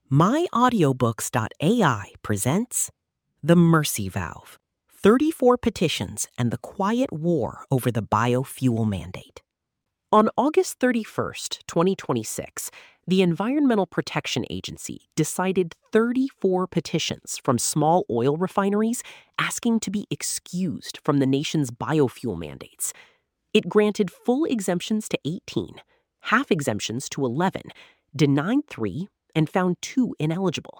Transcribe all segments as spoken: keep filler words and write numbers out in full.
my audiobooks dot a i presents The Mercy Valve, thirty-four Petitions and the Quiet War over the Biofuel Mandate. On August thirty-first, twenty twenty-six, the Environmental Protection Agency decided thirty-four petitions from small oil refineries asking to be excused from the nation's biofuel mandates. It granted full exemptions to eighteen, half exemptions to eleven, denied three, and found two ineligible.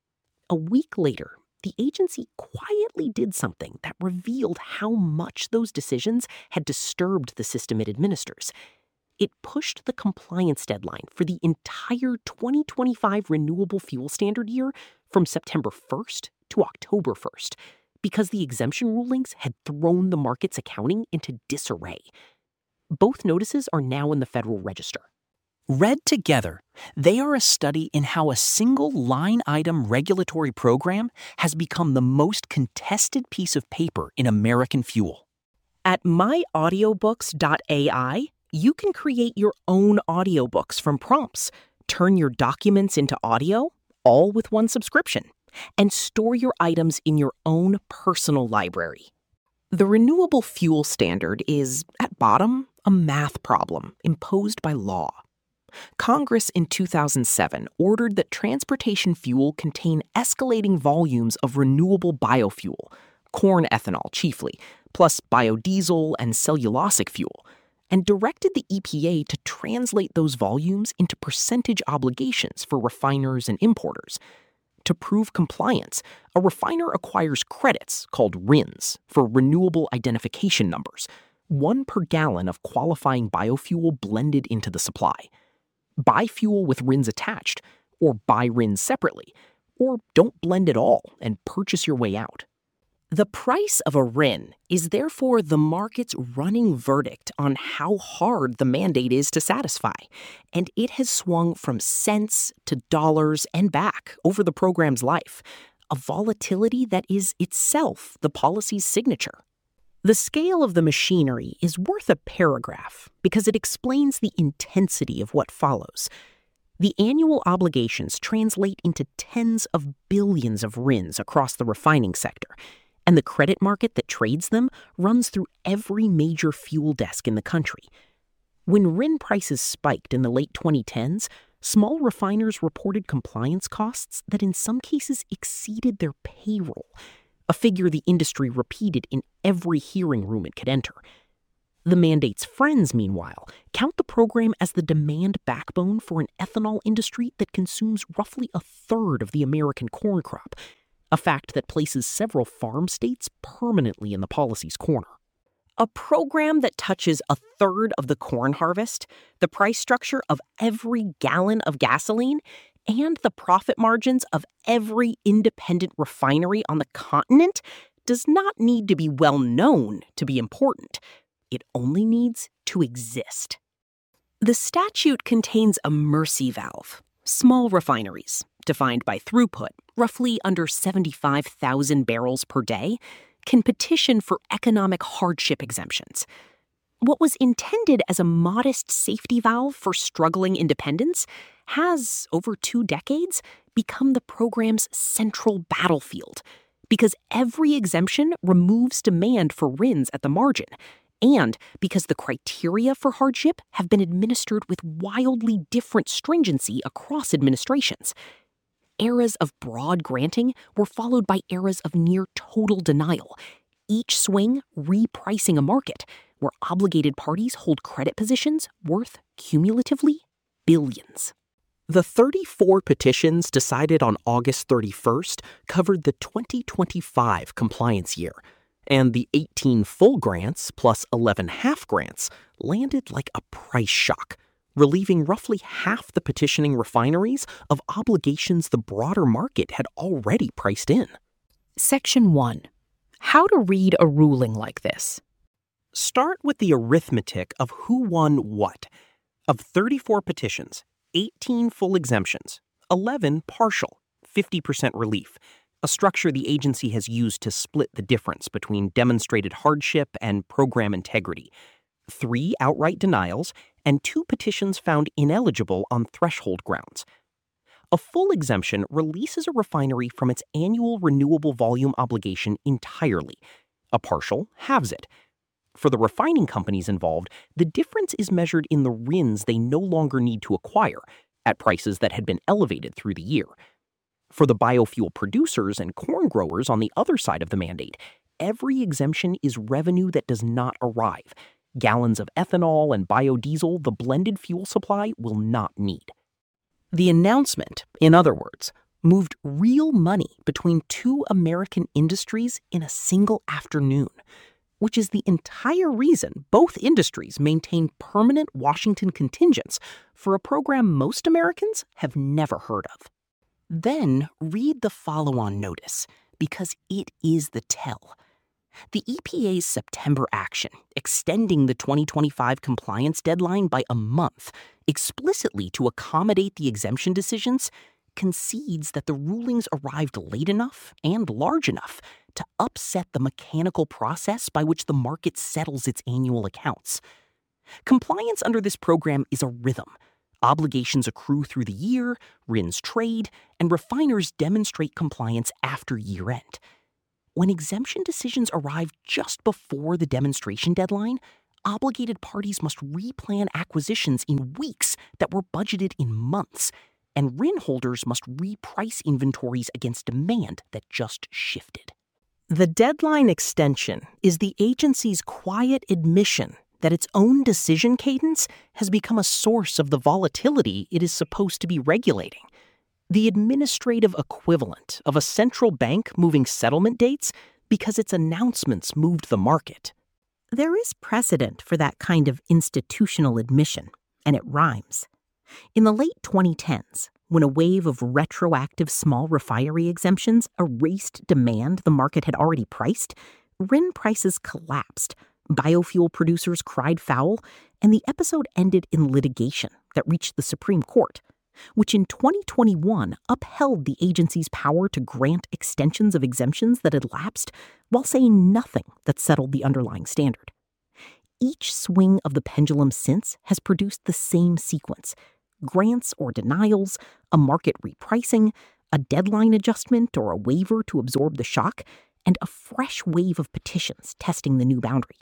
A week later, the agency quietly did something that revealed how much those decisions had disturbed the system it administers. It pushed the compliance deadline for the entire twenty twenty-five renewable fuel standard year from September first to October first, because the exemption rulings had thrown the market's accounting into disarray. Both notices are now in the Federal Register. Read together, they are a study in how a single line-item regulatory program has become the most contested piece of paper in American fuel. At my audiobooks dot a i, you can create your own audiobooks from prompts, turn your documents into audio, all with one subscription, and store your items in your own personal library. The Renewable Fuel Standard is, at bottom, a math problem imposed by law. Congress in two thousand seven ordered that transportation fuel contain escalating volumes of renewable biofuel, corn ethanol chiefly, plus biodiesel and cellulosic fuel, and directed the E P A to translate those volumes into percentage obligations for refiners and importers. To prove compliance, a refiner acquires credits called R I Ns for renewable identification numbers, one per gallon of qualifying biofuel blended into the supply. Buy fuel with R I Ns attached, or buy R I Ns separately, or don't blend at all and purchase your way out. The price of a R I N is therefore the market's running verdict on how hard the mandate is to satisfy, and it has swung from cents to dollars and back over the program's life, a volatility that is itself the policy's signature. The scale of the machinery is worth a paragraph because it explains the intensity of what follows. The annual obligations translate into tens of billions of R I Ns across the refining sector, and the credit market that trades them runs through every major fuel desk in the country. When R I N prices spiked in the late twenty tens, small refiners reported compliance costs that in some cases exceeded their payroll, a figure the industry repeated in every hearing room it could enter. The mandate's friends, meanwhile, count the program as the demand backbone for an ethanol industry that consumes roughly a third of the American corn crop, a fact that places several farm states permanently in the policy's corner. A program that touches a third of the corn harvest, the price structure of every gallon of gasoline, and the profit margins of every independent refinery on the continent does not need to be well known to be important. It only needs to exist. The statute contains a mercy valve. Small refineries, defined by throughput, roughly under seventy-five thousand barrels per day, can petition for economic hardship exemptions. What was intended as a modest safety valve for struggling independents has, over two decades, become the program's central battlefield, because every exemption removes demand for R I Ns at the margin, and because the criteria for hardship have been administered with wildly different stringency across administrations. Eras of broad granting were followed by eras of near total denial, each swing repricing a market where obligated parties hold credit positions worth, cumulatively, billions. The thirty-four petitions decided on August thirty-first covered the twenty twenty-five compliance year, and the eighteen full grants plus eleven half grants landed like a price shock, relieving roughly half the petitioning refineries of obligations the broader market had already priced in. Section one. How to read a ruling like this. Start with the arithmetic of who won what. Of thirty-four petitions, eighteen full exemptions, eleven partial, fifty percent relief, a structure the agency has used to split the difference between demonstrated hardship and program integrity, three outright denials, and two petitions found ineligible on threshold grounds. A full exemption releases a refinery from its annual renewable volume obligation entirely. A partial halves it. For the refining companies involved, the difference is measured in the R I Ns they no longer need to acquire, at prices that had been elevated through the year. For the biofuel producers and corn growers on the other side of the mandate, every exemption is revenue that does not arrive. Gallons of ethanol and biodiesel the blended fuel supply will not need. The announcement, in other words, moved real money between two American industries in a single afternoon, which is the entire reason both industries maintain permanent Washington contingents for a program most Americans have never heard of. Then read the follow-on notice, because it is the tell. The E P A's September action, extending the twenty twenty-five compliance deadline by a month, explicitly to accommodate the exemption decisions, concedes that the rulings arrived late enough and large enough to upset the mechanical process by which the market settles its annual accounts. Compliance under this program is a rhythm. Obligations accrue through the year, R I Ns trade, and refiners demonstrate compliance after year-end. When exemption decisions arrive just before the demonstration deadline, obligated parties must replan acquisitions in weeks that were budgeted in months, and R I N holders must reprice inventories against demand that just shifted. The deadline extension is the agency's quiet admission that its own decision cadence has become a source of the volatility it is supposed to be regulating. The administrative equivalent of a central bank moving settlement dates because its announcements moved the market. There is precedent for that kind of institutional admission, and it rhymes. In the late twenty tens, when a wave of retroactive small refinery exemptions erased demand the market had already priced, R I N prices collapsed, biofuel producers cried foul, and the episode ended in litigation that reached the Supreme Court, which in twenty twenty-one upheld the agency's power to grant extensions of exemptions that had lapsed while saying nothing that settled the underlying standard. Each swing of the pendulum since has produced the same sequence: grants or denials, a market repricing, a deadline adjustment or a waiver to absorb the shock, and a fresh wave of petitions testing the new boundary.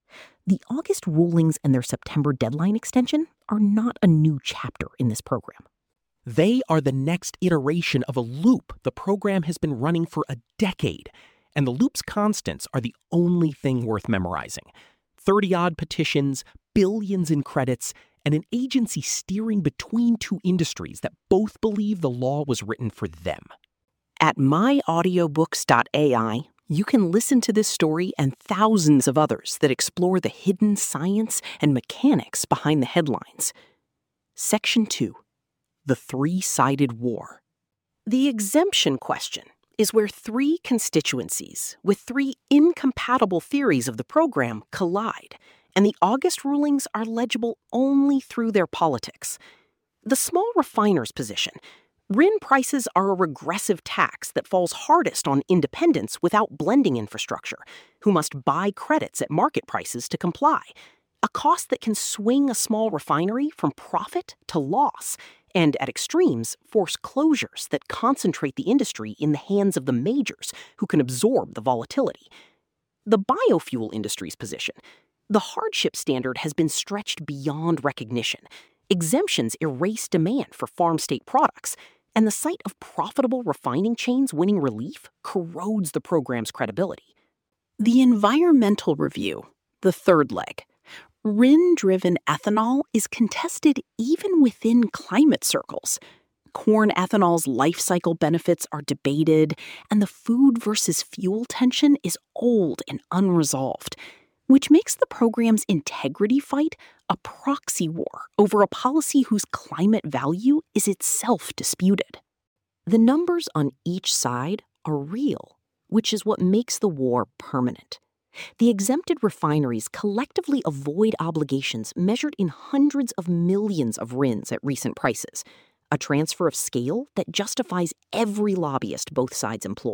The August rulings and their September deadline extension are not a new chapter in this program. They are the next iteration of a loop the program has been running for a decade, and the loop's constants are the only thing worth memorizing. thirty-odd petitions, billions in credits, and an agency steering between two industries that both believe the law was written for them. At my audiobooks dot A I, you can listen to this story and thousands of others that explore the hidden science and mechanics behind the headlines. Section two. The Three-Sided War. The exemption question is where three constituencies with three incompatible theories of the program collide, and the August rulings are legible only through their politics. The small refiner's position: R I N prices are a regressive tax that falls hardest on independents without blending infrastructure, who must buy credits at market prices to comply, a cost that can swing a small refinery from profit to loss, and at extremes, force closures that concentrate the industry in the hands of the majors who can absorb the volatility. The biofuel industry's position: the hardship standard has been stretched beyond recognition. Exemptions erase demand for farm state products, and the sight of profitable refining chains winning relief corrodes the program's credibility. The environmental review, the third leg. R I N-driven ethanol is contested even within climate circles. Corn ethanol's life cycle benefits are debated, and the food versus fuel tension is old and unresolved, which makes the program's integrity fight a proxy war over a policy whose climate value is itself disputed. The numbers on each side are real, which is what makes the war permanent. The exempted refineries collectively avoid obligations measured in hundreds of millions of R I Ns at recent prices, a transfer of scale that justifies every lobbyist both sides employ.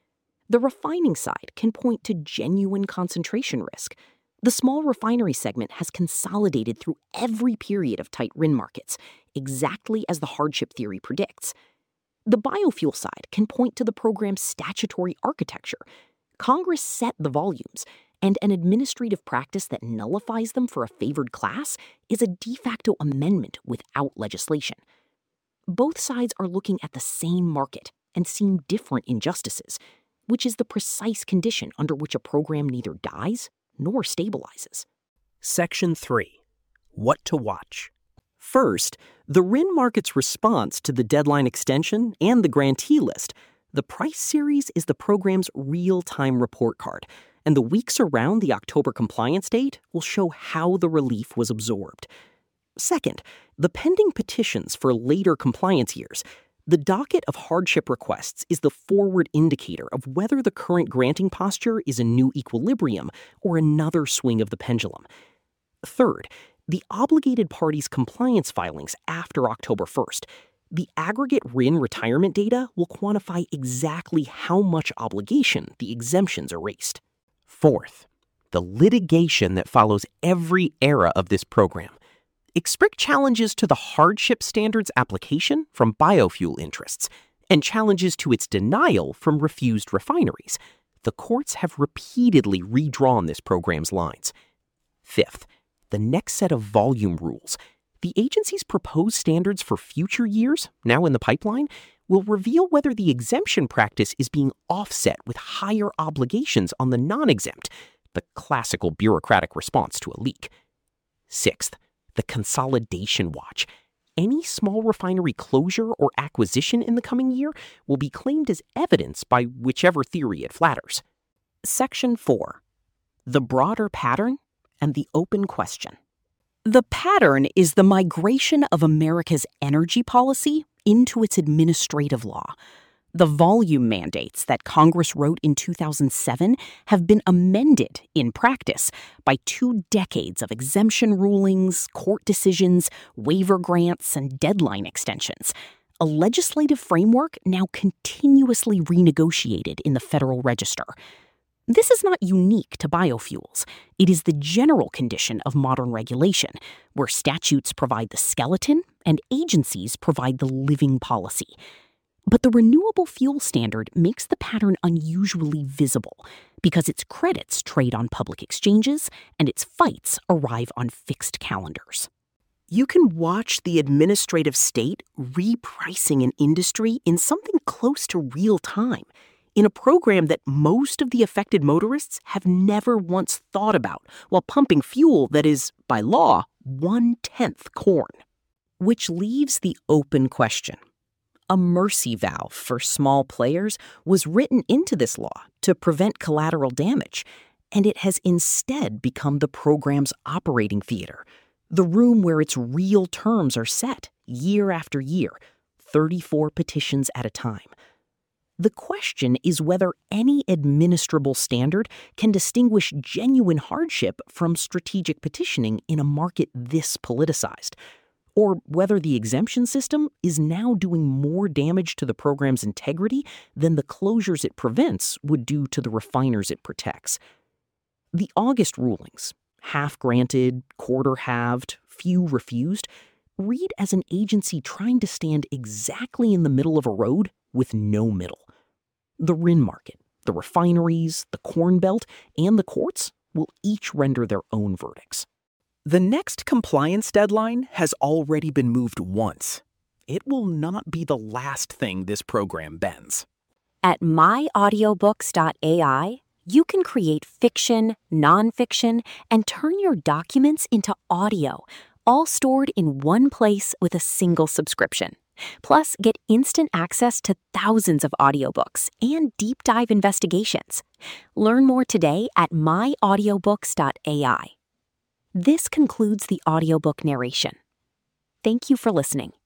The refining side can point to genuine concentration risk. The small refinery segment has consolidated through every period of tight R I N markets, exactly as the hardship theory predicts. The biofuel side can point to the program's statutory architecture. Congress set the volumes, and an administrative practice that nullifies them for a favored class is a de facto amendment without legislation. Both sides are looking at the same market and seeing different injustices, which is the precise condition under which a program neither dies nor stabilizes. Section three. What to watch. First, the R I N market's response to the deadline extension and the grantee list. The price series is the program's real-time report card, and the weeks around the October compliance date will show how the relief was absorbed. Second, the pending petitions for later compliance years. The docket of hardship requests is the forward indicator of whether the current granting posture is a new equilibrium or another swing of the pendulum. Third, the obligated parties' compliance filings after October first. The aggregate R I N retirement data will quantify exactly how much obligation the exemptions erased. Fourth, the litigation that follows every era of this program. Expect challenges to the hardship standards application from biofuel interests and challenges to its denial from refused refineries. The courts have repeatedly redrawn this program's lines. Fifth, the next set of volume rules. The agency's proposed standards for future years, now in the pipeline, will reveal whether the exemption practice is being offset with higher obligations on the non-exempt, the classical bureaucratic response to a leak. Sixth, the consolidation watch. Any small refinery closure or acquisition in the coming year will be claimed as evidence by whichever theory it flatters. Section four. The broader pattern and the open question. The pattern is the migration of America's energy policy into its administrative law. The volume mandates that Congress wrote in two thousand seven have been amended in practice by two decades of exemption rulings, court decisions, waiver grants, and deadline extensions. A legislative framework now continuously renegotiated in the Federal Register. This is not unique to biofuels. It is the general condition of modern regulation, where statutes provide the skeleton and agencies provide the living policy. But the renewable fuel standard makes the pattern unusually visible because its credits trade on public exchanges and its fights arrive on fixed calendars. You can watch the administrative state repricing an industry in something close to real time, in a program that most of the affected motorists have never once thought about while pumping fuel that is, by law, one-tenth corn. Which leaves the open question. A mercy valve for small players was written into this law to prevent collateral damage, and it has instead become the program's operating theater, the room where its real terms are set year after year, thirty-four petitions at a time. The question is whether any administrable standard can distinguish genuine hardship from strategic petitioning in a market this politicized, or whether the exemption system is now doing more damage to the program's integrity than the closures it prevents would do to the refiners it protects. The August rulings, half granted, quarter halved, few refused, read as an agency trying to stand exactly in the middle of a road with no middle. The R I N market, the refineries, the Corn Belt, and the courts will each render their own verdicts. The next compliance deadline has already been moved once. It will not be the last thing this program bends. At my audiobooks dot A I, you can create fiction, nonfiction, and turn your documents into audio, all stored in one place with a single subscription. Plus, get instant access to thousands of audiobooks and deep dive investigations. Learn more today at my audiobooks dot A I. This concludes the audiobook narration. Thank you for listening.